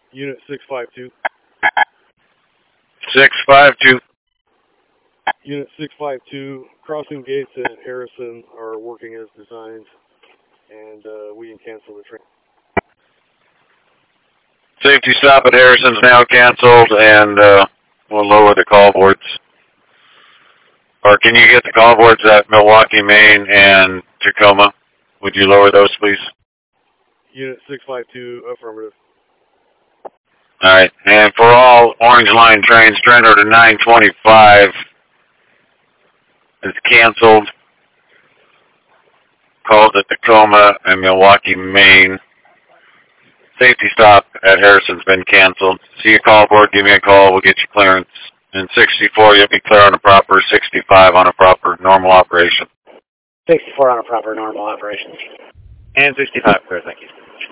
Unit 652. 652. Unit 652, crossing gates at Harrison are working as designed, and we can cancel the train. Safety stop at Harrison's now canceled, and we'll lower the call boards. Or can you get the call boards at Milwaukee, Maine, and Tacoma? Would you lower those, please? Unit 652, affirmative. All right. And for all Orange Line trains, train order 925 is canceled. Calls at Tacoma and Milwaukee, Maine. Safety stop at Harrison's been canceled. See your call board, give me a call, we'll get you clearance. In 64, you'll be clear on a proper, 65 on a proper normal operation. 64 on a proper normal operation. And 65 clear, thank you.